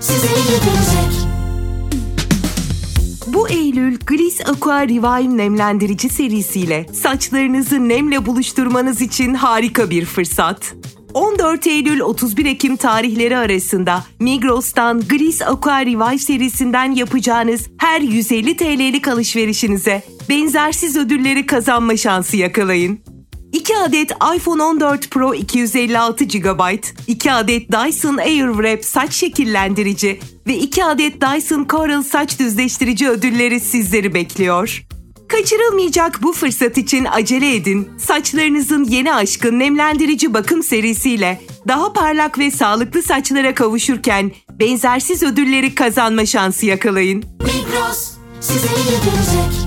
size iyi gelecek. Bu Eylül Gliss Aqua Revive nemlendirici serisiyle saçlarınızı nemle buluşturmanız için harika bir fırsat. 14 Eylül 31 Ekim tarihleri arasında Migros'tan Gliss Aqua Revive serisinden yapacağınız her 150 TL'lik alışverişinize benzersiz ödülleri kazanma şansı yakalayın. 2 adet iPhone 14 Pro 256 GB, 2 adet Dyson Airwrap saç şekillendirici ve 2 adet Dyson Coral saç düzleştirici ödülleri sizleri bekliyor. Kaçırılmayacak bu fırsat için acele edin. Saçlarınızın yeni aşkı nemlendirici bakım serisiyle daha parlak ve sağlıklı saçlara kavuşurken benzersiz ödülleri kazanma şansı yakalayın. Migros size iyi gelecek.